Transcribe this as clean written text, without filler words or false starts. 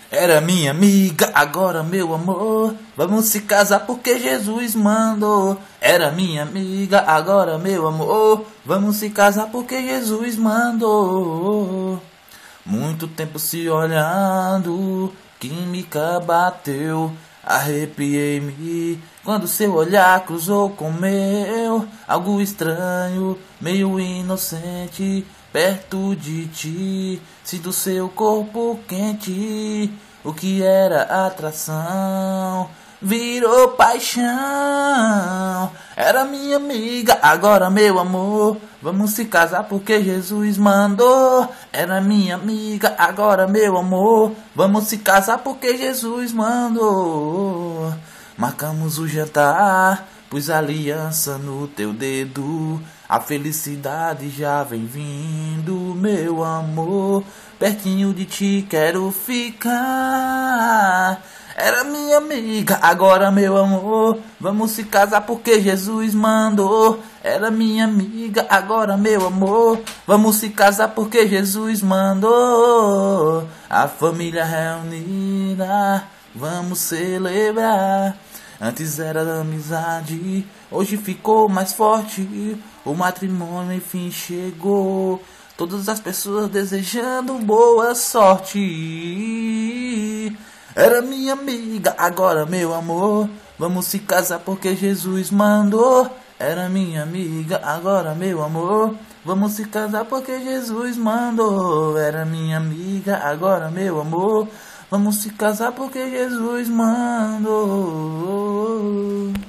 Era minha amiga, agora meu amor. Vamos se casar porque Jesus mandou. Era minha amiga, agora meu amor. Vamos se casar porque Jesus mandou. Muito tempo se olhando, química bateu. Arrepiei-me quando seu olhar cruzou com meu. Algo estranho, meio inocente, perto de ti. Sinto seu corpo quente, o que era atração virou paixão. Era minha amiga, agora meu amor. Vamos se casar porque Jesus mandou. Era minha amiga, agora meu amor. Vamos se casar porque Jesus mandou. Marcamos o jantar, pus aliança no teu dedo. A felicidade já vem vindo, meu amor. Pertinho de ti quero ficar. Era minha amiga, agora meu amor. Vamos se casar porque Jesus mandou. Era minha amiga, agora meu amor. Vamos se casar porque Jesus mandou. A família reunida, vamos celebrar. Antes era amizade, hoje ficou mais forte. O matrimônio enfim chegou. Todas as pessoas desejando boa sorte. Era minha amiga, agora meu amor. Vamos se casar porque Jesus mandou. Era minha amiga, agora meu amor. Vamos se casar porque Jesus mandou. Era minha amiga, agora meu amor. Vamos se casar porque Jesus mandou.